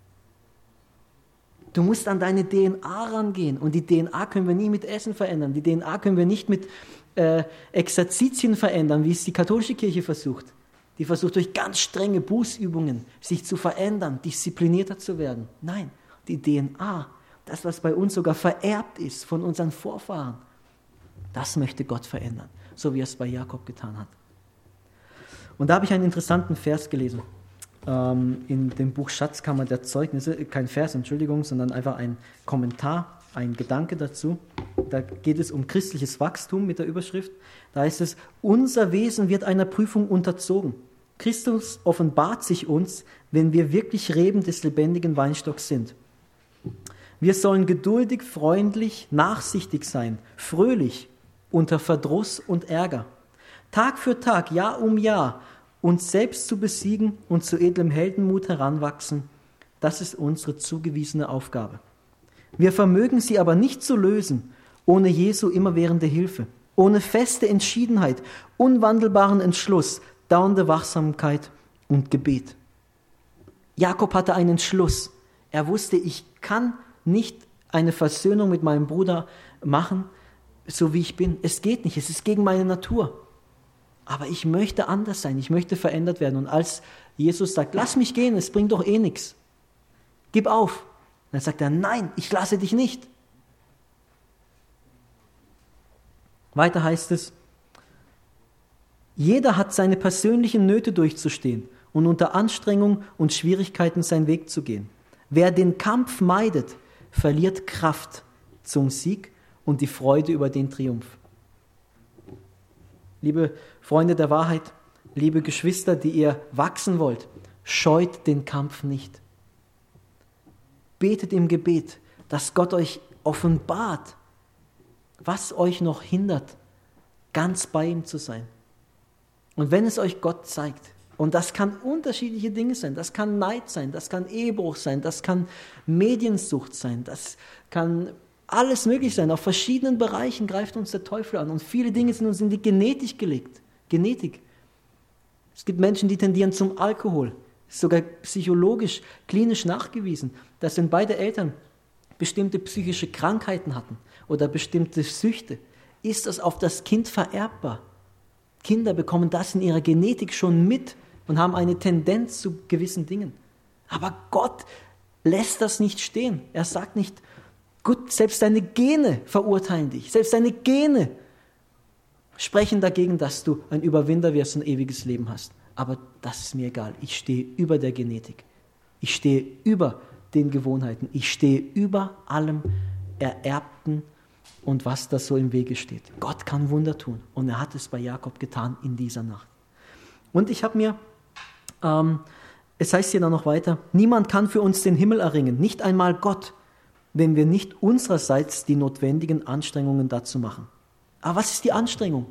Du musst an deine DNA rangehen. Und die DNA können wir nie mit Essen verändern. Die DNA können wir nicht mit Exerzitien verändern, wie es die katholische Kirche versucht. Die versucht durch ganz strenge Bußübungen sich zu verändern, disziplinierter zu werden. Nein, die DNA, das, was bei uns sogar vererbt ist von unseren Vorfahren, das möchte Gott verändern, so wie er es bei Jakob getan hat. Und da habe ich einen interessanten Vers gelesen. In dem Buch Schatzkammer der Zeugnisse, kein Vers, Entschuldigung, sondern einfach ein Kommentar, ein Gedanke dazu. Da geht es um christliches Wachstum mit der Überschrift. Da heißt es, unser Wesen wird einer Prüfung unterzogen. Christus offenbart sich uns, wenn wir wirklich Reben des lebendigen Weinstocks sind. Wir sollen geduldig, freundlich, nachsichtig sein, fröhlich, unter Verdruss und Ärger. Tag für Tag, Jahr um Jahr, uns selbst zu besiegen und zu edlem Heldenmut heranwachsen, das ist unsere zugewiesene Aufgabe. Wir vermögen sie aber nicht zu lösen, ohne Jesu immerwährende Hilfe, ohne feste Entschiedenheit, unwandelbaren Entschluss, dauernde Wachsamkeit und Gebet. Jakob hatte einen Entschluss. Er wusste, ich kann nicht eine Versöhnung mit meinem Bruder machen, so wie ich bin. Es geht nicht, es ist gegen meine Natur. Aber ich möchte anders sein, ich möchte verändert werden. Und als Jesus sagt, lass mich gehen, es bringt doch eh nichts. Gib auf. Dann sagt er, nein, ich lasse dich nicht. Weiter heißt es, jeder hat seine persönlichen Nöte durchzustehen und unter Anstrengung und Schwierigkeiten seinen Weg zu gehen. Wer den Kampf meidet, verliert Kraft zum Sieg und die Freude über den Triumph. Liebe Freunde der Wahrheit, liebe Geschwister, die ihr wachsen wollt, scheut den Kampf nicht. Betet im Gebet, dass Gott euch offenbart, was euch noch hindert, ganz bei ihm zu sein. Und wenn es euch Gott zeigt, und das kann unterschiedliche Dinge sein, das kann Neid sein, das kann Ehebruch sein, das kann Mediensucht sein, das kann alles möglich sein. Auf verschiedenen Bereichen greift uns der Teufel an und viele Dinge sind uns in die Genetik gelegt. Genetik. Es gibt Menschen, die tendieren zum Alkohol. Es ist sogar psychologisch, klinisch nachgewiesen, dass wenn beide Eltern bestimmte psychische Krankheiten hatten oder bestimmte Süchte, ist das auf das Kind vererbbar. Kinder bekommen das in ihrer Genetik schon mit und haben eine Tendenz zu gewissen Dingen. Aber Gott lässt das nicht stehen. Er sagt nicht, gut, selbst deine Gene verurteilen dich. Selbst deine Gene sprechen dagegen, dass du ein Überwinder wirst und ein ewiges Leben hast. Aber das ist mir egal. Ich stehe über der Genetik. Ich stehe über den Gewohnheiten. Ich stehe über allem Ererbten und was da so im Wege steht. Gott kann Wunder tun. Und er hat es bei Jakob getan in dieser Nacht. Und ich habe mir, es heißt hier dann noch weiter, niemand kann für uns den Himmel erringen, nicht einmal Gott, wenn wir nicht unsererseits die notwendigen Anstrengungen dazu machen. Aber was ist die Anstrengung?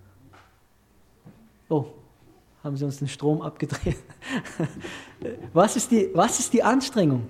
Oh, haben sie uns den Strom abgedreht. Was ist die Anstrengung?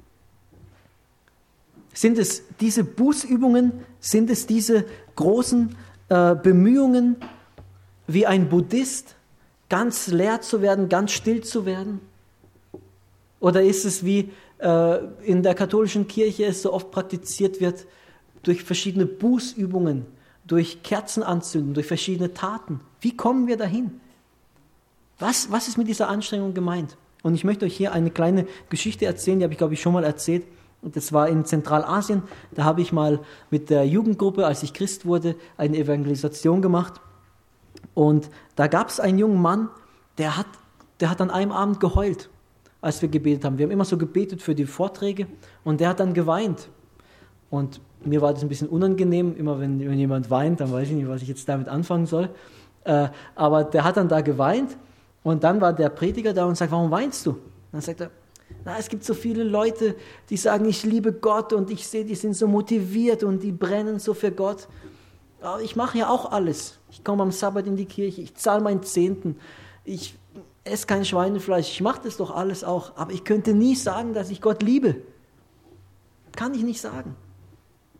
Sind es diese Bußübungen? Sind es diese großen Bemühungen, wie ein Buddhist ganz leer zu werden, ganz still zu werden? Oder ist es wie in der katholischen Kirche es so oft praktiziert wird, durch verschiedene Bußübungen, durch Kerzenanzünden, durch verschiedene Taten? Wie kommen wir dahin? Was ist mit dieser Anstrengung gemeint? Und ich möchte euch hier eine kleine Geschichte erzählen, die habe ich, glaube ich, schon mal erzählt. Und das war in Zentralasien. Da habe ich mal mit der Jugendgruppe, als ich Christ wurde, eine Evangelisation gemacht. Und da gab es einen jungen Mann, der hat an einem Abend geheult, als wir gebetet haben. Wir haben immer so gebetet für die Vorträge und der hat dann geweint. Und mir war das ein bisschen unangenehm, immer wenn jemand weint, dann weiß ich nicht, was ich jetzt damit anfangen soll. Aber der hat dann da geweint und dann war der Prediger da und sagt, warum weinst du? Dann sagt er, es gibt so viele Leute, die sagen, ich liebe Gott und ich sehe, die sind so motiviert und die brennen so für Gott. Aber ich mache ja auch alles. Ich komme am Sabbat in die Kirche, ich zahle meinen Zehnten, ich esse kein Schweinefleisch, ich mache das doch alles auch. Aber ich könnte nie sagen, dass ich Gott liebe. Kann ich nicht sagen.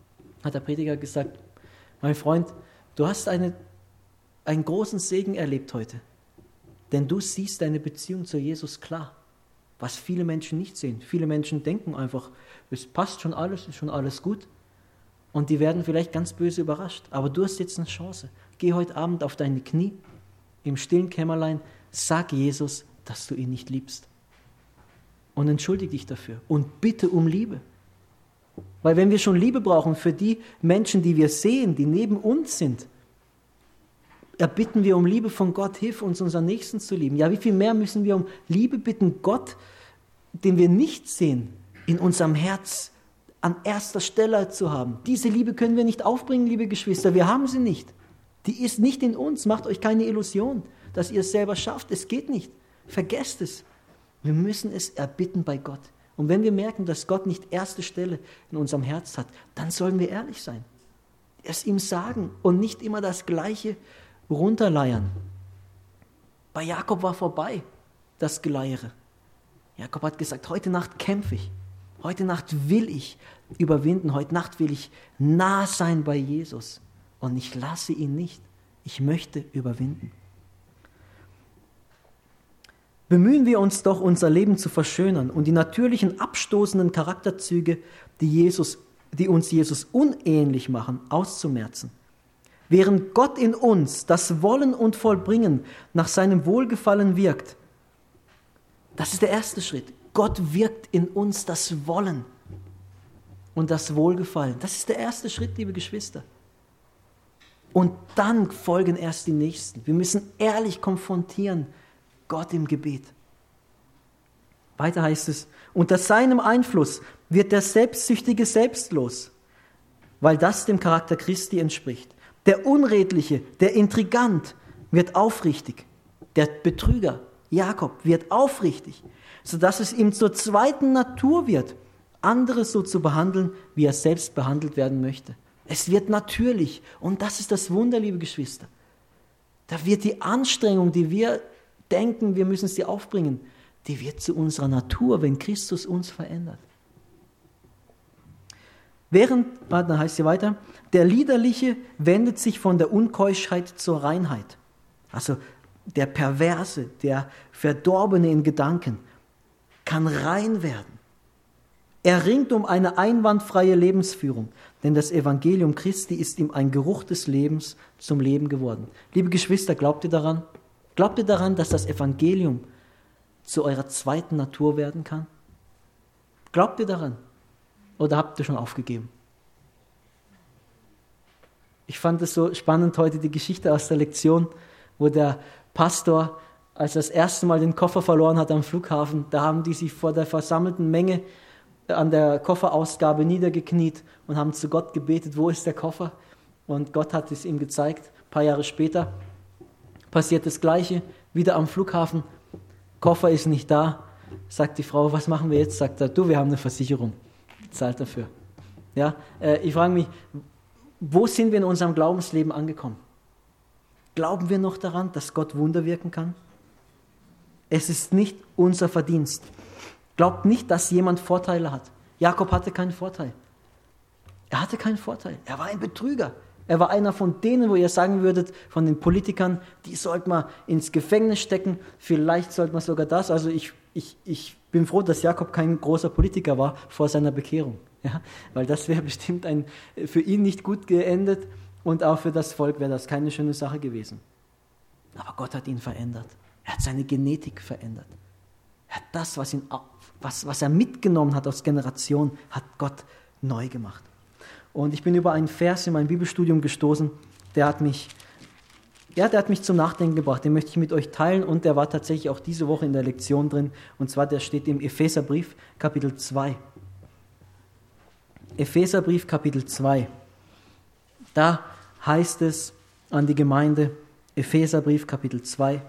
hat der Prediger gesagt, mein Freund, du hast einen großen Segen erlebt heute, denn du siehst deine Beziehung zu Jesus klar, was viele Menschen nicht sehen. Viele Menschen denken einfach, es passt schon alles, ist schon alles gut und die werden vielleicht ganz böse überrascht, aber du hast jetzt eine Chance. Geh heute Abend auf deine Knie im stillen Kämmerlein, sag Jesus, dass du ihn nicht liebst und entschuldige dich dafür und bitte um Liebe. Weil wenn wir schon Liebe brauchen für die Menschen, die wir sehen, die neben uns sind, erbitten wir um Liebe von Gott, hilf uns, unseren Nächsten zu lieben. Ja, wie viel mehr müssen wir um Liebe bitten, Gott, den wir nicht sehen, in unserem Herz an erster Stelle zu haben. Diese Liebe können wir nicht aufbringen, liebe Geschwister, wir haben sie nicht. Die ist nicht in uns, macht euch keine Illusion, dass ihr es selber schafft, es geht nicht. Vergesst es. Wir müssen es erbitten bei Gott. Und wenn wir merken, dass Gott nicht erste Stelle in unserem Herz hat, dann sollen wir ehrlich sein. Es ihm sagen und nicht immer das Gleiche runterleiern. Bei Jakob war vorbei das Geleiere. Jakob hat gesagt, heute Nacht kämpfe ich. Heute Nacht will ich überwinden. Heute Nacht will ich nah sein bei Jesus. Und ich lasse ihn nicht. Ich möchte überwinden. Bemühen wir uns doch, unser Leben zu verschönern und die natürlichen abstoßenden Charakterzüge, die uns Jesus unähnlich machen, auszumerzen. Während Gott in uns das Wollen und Vollbringen nach seinem Wohlgefallen wirkt, das ist der erste Schritt. Gott wirkt in uns das Wollen und das Wohlgefallen. Das ist der erste Schritt, liebe Geschwister. Und dann folgen erst die nächsten. Wir müssen ehrlich konfrontieren, Gott im Gebet. Weiter heißt es, unter seinem Einfluss wird der Selbstsüchtige selbstlos, weil das dem Charakter Christi entspricht. Der Unredliche, der Intrigant wird aufrichtig. Der Betrüger, Jakob, wird aufrichtig, sodass es ihm zur zweiten Natur wird, andere so zu behandeln, wie er selbst behandelt werden möchte. Es wird natürlich. Und das ist das Wunder, liebe Geschwister. Da wird die Anstrengung, die wir denken, wir müssen sie aufbringen, die wird zu unserer Natur, wenn Christus uns verändert. Dann heißt sie weiter, der Liederliche wendet sich von der Unkeuschheit zur Reinheit. Also der Perverse, der Verdorbene in Gedanken kann rein werden. Er ringt um eine einwandfreie Lebensführung, denn das Evangelium Christi ist ihm ein Geruch des Lebens zum Leben geworden. Liebe Geschwister, glaubt ihr daran? Glaubt ihr daran, dass das Evangelium zu eurer zweiten Natur werden kann? Glaubt ihr daran? Oder habt ihr schon aufgegeben? Ich fand es so spannend heute, die Geschichte aus der Lektion, wo der Pastor, als er das erste Mal den Koffer verloren hat am Flughafen, da haben die sich vor der versammelten Menge an der Kofferausgabe niedergekniet und haben zu Gott gebetet, wo ist der Koffer? Und Gott hat es ihm gezeigt. Ein paar Jahre später passiert das Gleiche, wieder am Flughafen, Koffer ist nicht da. Sagt die Frau, was machen wir jetzt? Sagt er, du, wir haben eine Versicherung, zahlt dafür. Ja, ich frage mich, wo sind wir in unserem Glaubensleben angekommen? Glauben wir noch daran, dass Gott Wunder wirken kann? Es ist nicht unser Verdienst. Glaubt nicht, dass jemand Vorteile hat. Jakob hatte keinen Vorteil. Er hatte keinen Vorteil. Er war ein Betrüger. Er war einer von denen, wo ihr sagen würdet, von den Politikern, die sollte man ins Gefängnis stecken, vielleicht sollte man sogar das. Also ich bin froh, dass Jakob kein großer Politiker war vor seiner Bekehrung. Ja? Weil das wäre bestimmt für ihn nicht gut geendet und auch für das Volk wäre das keine schöne Sache gewesen. Aber Gott hat ihn verändert. Er hat seine Genetik verändert. Er hat das, was er mitgenommen hat aus Generationen, hat Gott neu gemacht. Und ich bin über einen Vers in meinem Bibelstudium gestoßen, der hat mich zum Nachdenken gebracht, den möchte ich mit euch teilen und der war tatsächlich auch diese Woche in der Lektion drin, und zwar der steht im Epheserbrief Kapitel 2. Epheserbrief Kapitel 2. Da heißt es an die Gemeinde, Epheserbrief Kapitel 2,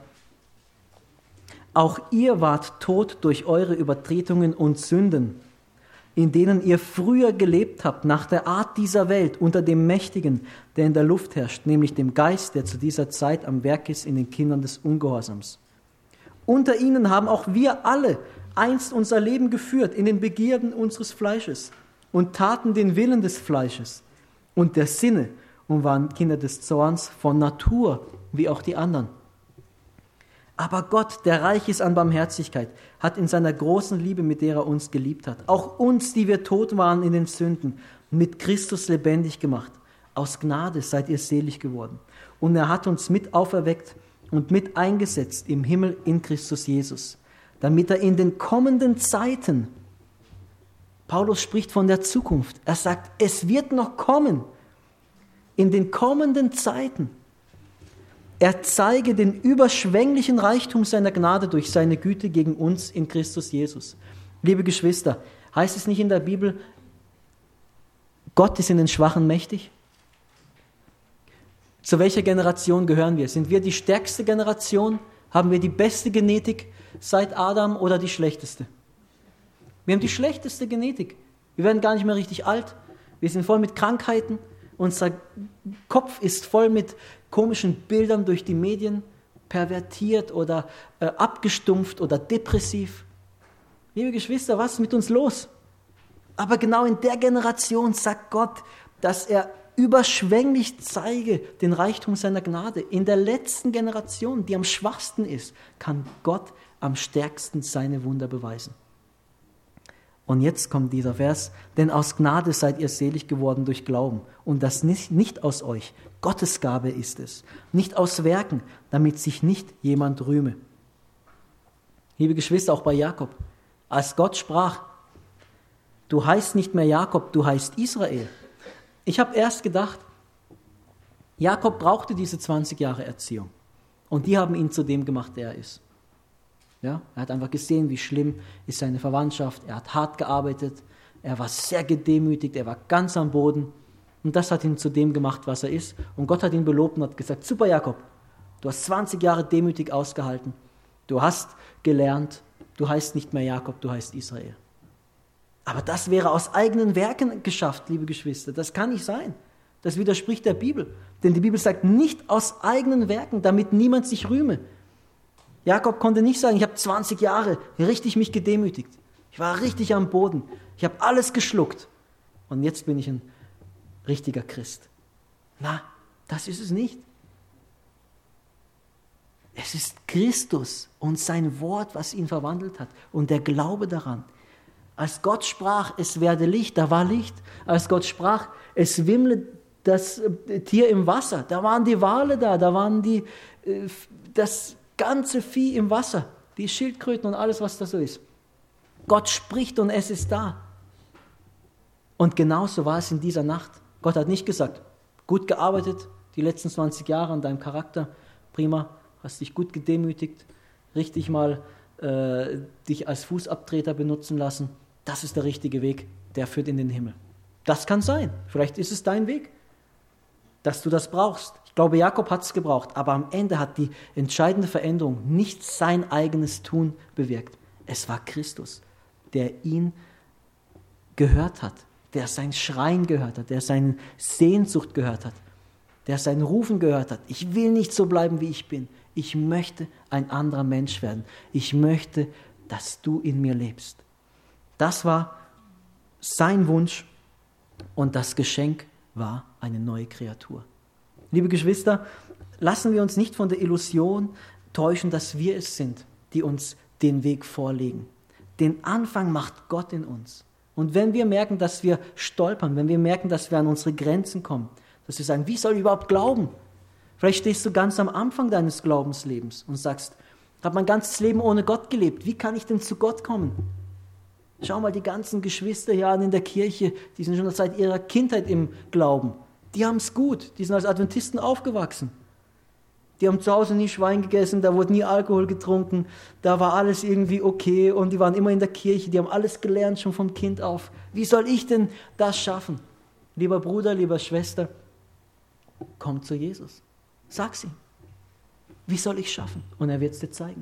auch ihr wart tot durch eure Übertretungen und Sünden, in denen ihr früher gelebt habt, nach der Art dieser Welt, unter dem Mächtigen, der in der Luft herrscht, nämlich dem Geist, der zu dieser Zeit am Werk ist in den Kindern des Ungehorsams. Unter ihnen haben auch wir alle einst unser Leben geführt in den Begierden unseres Fleisches und taten den Willen des Fleisches und der Sinne und waren Kinder des Zorns von Natur, wie auch die anderen. Aber Gott, der reich ist an Barmherzigkeit, hat in seiner großen Liebe, mit der er uns geliebt hat, auch uns, die wir tot waren in den Sünden, mit Christus lebendig gemacht. Aus Gnade seid ihr selig geworden. Und er hat uns mit auferweckt und mit eingesetzt im Himmel in Christus Jesus, damit er in den kommenden Zeiten, Paulus spricht von der Zukunft, er sagt, es wird noch kommen, in den kommenden Zeiten, er zeige den überschwänglichen Reichtum seiner Gnade durch seine Güte gegen uns in Christus Jesus. Liebe Geschwister, heißt es nicht in der Bibel, Gott ist in den Schwachen mächtig? Zu welcher Generation gehören wir? Sind wir die stärkste Generation? Haben wir die beste Genetik seit Adam oder die schlechteste? Wir haben die schlechteste Genetik. Wir werden gar nicht mehr richtig alt. Wir sind voll mit Krankheiten. Unser Kopf ist voll mit komischen Bildern durch die Medien, pervertiert oder abgestumpft oder depressiv. Liebe Geschwister, was ist mit uns los? Aber genau in der Generation sagt Gott, dass er überschwänglich zeige den Reichtum seiner Gnade. In der letzten Generation, die am schwachsten ist, kann Gott am stärksten seine Wunder beweisen. Und jetzt kommt dieser Vers, denn aus Gnade seid ihr selig geworden durch Glauben. Und das nicht aus euch, Gottes Gabe ist es, nicht aus Werken, damit sich nicht jemand rühme. Liebe Geschwister, auch bei Jakob, als Gott sprach, du heißt nicht mehr Jakob, du heißt Israel. Ich habe erst gedacht, Jakob brauchte diese 20 Jahre Erziehung. Und die haben ihn zu dem gemacht, der er ist. Ja, er hat einfach gesehen, wie schlimm ist seine Verwandtschaft. Er hat hart gearbeitet, er war sehr gedemütigt, er war ganz am Boden. Und das hat ihn zu dem gemacht, was er ist. Und Gott hat ihn belobt und hat gesagt, super Jakob, du hast 20 Jahre demütig ausgehalten. Du hast gelernt, du heißt nicht mehr Jakob, du heißt Israel. Aber das wäre aus eigenen Werken geschafft, liebe Geschwister. Das kann nicht sein. Das widerspricht der Bibel. Denn die Bibel sagt, nicht aus eigenen Werken, damit niemand sich rühme. Jakob konnte nicht sagen, ich habe 20 Jahre richtig mich gedemütigt. Ich war richtig am Boden. Ich habe alles geschluckt. Und jetzt bin ich ein richtiger Christ. Na, das ist es nicht. Es ist Christus und sein Wort, was ihn verwandelt hat. Und der Glaube daran. Als Gott sprach, es werde Licht, da war Licht. Als Gott sprach, es wimmle das Tier im Wasser, da waren die Wale da waren das ganze Vieh im Wasser, die Schildkröten und alles, was da so ist. Gott spricht und es ist da. Und genauso war es in dieser Nacht. Gott hat nicht gesagt, gut gearbeitet, die letzten 20 Jahre an deinem Charakter, prima, hast dich gut gedemütigt, richtig mal dich als Fußabtreter benutzen lassen. Das ist der richtige Weg, der führt in den Himmel. Das kann sein. Vielleicht ist es dein Weg, dass du das brauchst. Ich glaube, Jakob hat es gebraucht, aber am Ende hat die entscheidende Veränderung nicht sein eigenes Tun bewirkt. Es war Christus, der ihn gehört hat, der sein Schreien gehört hat, der seine Sehnsucht gehört hat, der sein Rufen gehört hat. Ich will nicht so bleiben, wie ich bin. Ich möchte ein anderer Mensch werden. Ich möchte, dass du in mir lebst. Das war sein Wunsch und das Geschenk war eine neue Kreatur. Liebe Geschwister, lassen wir uns nicht von der Illusion täuschen, dass wir es sind, die uns den Weg vorlegen. Den Anfang macht Gott in uns. Und wenn wir merken, dass wir stolpern, wenn wir merken, dass wir an unsere Grenzen kommen, dass wir sagen, wie soll ich überhaupt glauben? Vielleicht stehst du ganz am Anfang deines Glaubenslebens und sagst, ich habe mein ganzes Leben ohne Gott gelebt. Wie kann ich denn zu Gott kommen? Schau mal die ganzen Geschwister hier an in der Kirche, die sind schon seit ihrer Kindheit im Glauben. Die haben es gut, die sind als Adventisten aufgewachsen. Die haben zu Hause nie Schwein gegessen, da wurde nie Alkohol getrunken, da war alles irgendwie okay und die waren immer in der Kirche, die haben alles gelernt schon vom Kind auf. Wie soll ich denn das schaffen? Lieber Bruder, lieber Schwester, komm zu Jesus. Sag's ihm. Wie soll ich schaffen? Und er wird es dir zeigen.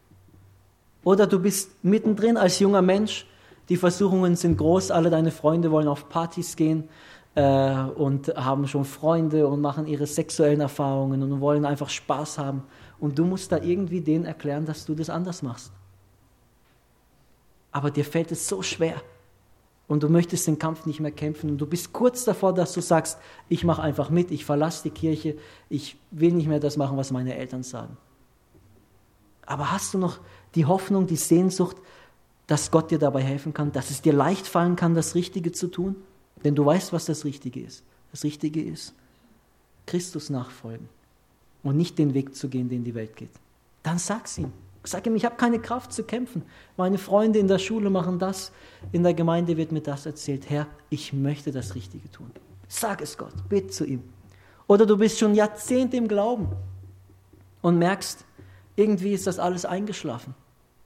Oder du bist mittendrin als junger Mensch, die Versuchungen sind groß, alle deine Freunde wollen auf Partys gehen und haben schon Freunde und machen ihre sexuellen Erfahrungen und wollen einfach Spaß haben. Und du musst da irgendwie denen erklären, dass du das anders machst. Aber dir fällt es so schwer. und du möchtest den Kampf nicht mehr kämpfen und du bist kurz davor, dass du sagst, ich mache einfach mit, ich verlasse die Kirche, ich will nicht mehr das machen, was meine Eltern sagen. Aber hast du noch die Hoffnung, die Sehnsucht, dass Gott dir dabei helfen kann, dass es dir leicht fallen kann, das Richtige zu tun? Denn du weißt, was das Richtige ist. Das Richtige ist, Christus nachfolgen und nicht den Weg zu gehen, den die Welt geht. Dann sag's ihm. Sag ihm, ich habe keine Kraft zu kämpfen. Meine Freunde in der Schule machen das, in der Gemeinde wird mir das erzählt. Herr, ich möchte das Richtige tun. Sag es Gott, bete zu ihm. Oder du bist schon Jahrzehnte im Glauben und merkst, irgendwie ist das alles eingeschlafen.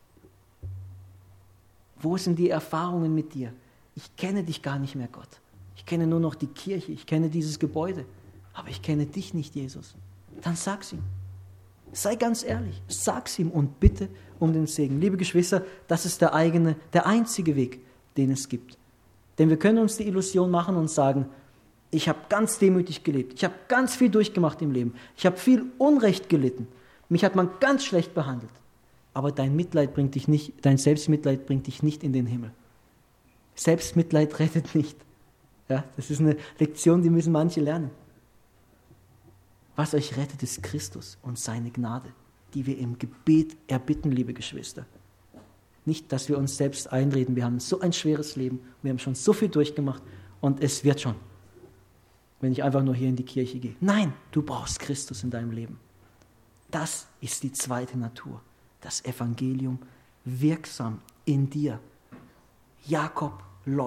Wo sind die Erfahrungen mit dir? Ich kenne dich gar nicht mehr, Gott. Ich kenne nur noch die Kirche, ich kenne dieses Gebäude, aber ich kenne dich nicht, Jesus. Dann sag's ihm. Sei ganz ehrlich, sag's ihm und bitte um den Segen. Liebe Geschwister, das ist der einzige Weg, den es gibt. Denn wir können uns die Illusion machen und sagen, ich habe ganz demütig gelebt, ich habe ganz viel durchgemacht im Leben, ich habe viel Unrecht gelitten, mich hat man ganz schlecht behandelt. Aber dein Selbstmitleid bringt dich nicht in den Himmel. Selbstmitleid rettet nicht. Ja, das ist eine Lektion, die müssen manche lernen. Was euch rettet, ist Christus und seine Gnade, die wir im Gebet erbitten, liebe Geschwister. Nicht, dass wir uns selbst einreden, wir haben so ein schweres Leben, wir haben schon so viel durchgemacht und es wird schon, wenn ich einfach nur hier in die Kirche gehe. Nein, du brauchst Christus in deinem Leben. Das ist die zweite Natur, das Evangelium wirksam in dir. Jakob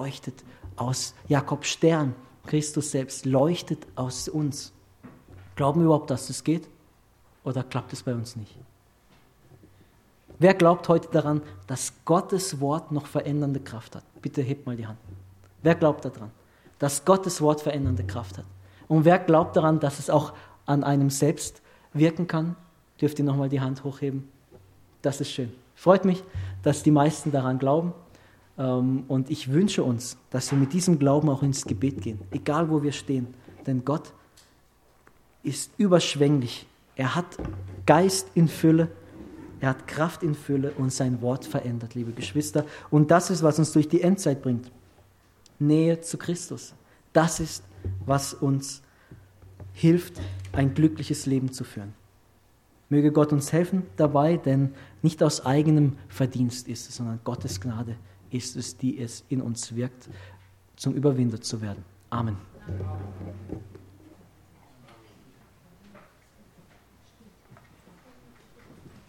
Stern, Christus selbst leuchtet aus uns. Glauben wir überhaupt, dass das geht? Oder klappt es bei uns nicht? Wer glaubt heute daran, dass Gottes Wort noch verändernde Kraft hat? Bitte hebt mal die Hand. Wer glaubt daran, dass Gottes Wort verändernde Kraft hat? Und wer glaubt daran, dass es auch an einem selbst wirken kann? Dürft ihr nochmal die Hand hochheben? Das ist schön. Freut mich, dass die meisten daran glauben. Und ich wünsche uns, dass wir mit diesem Glauben auch ins Gebet gehen, egal wo wir stehen. Denn Gott ist überschwänglich. Er hat Geist in Fülle, er hat Kraft in Fülle und sein Wort verändert, liebe Geschwister. Und das ist, was uns durch die Endzeit bringt. Nähe zu Christus. Das ist, was uns hilft, ein glückliches Leben zu führen. Möge Gott uns helfen dabei, denn nicht aus eigenem Verdienst ist es, sondern Gottes Gnade ist es, die es in uns wirkt, zum Überwinder zu werden. Amen.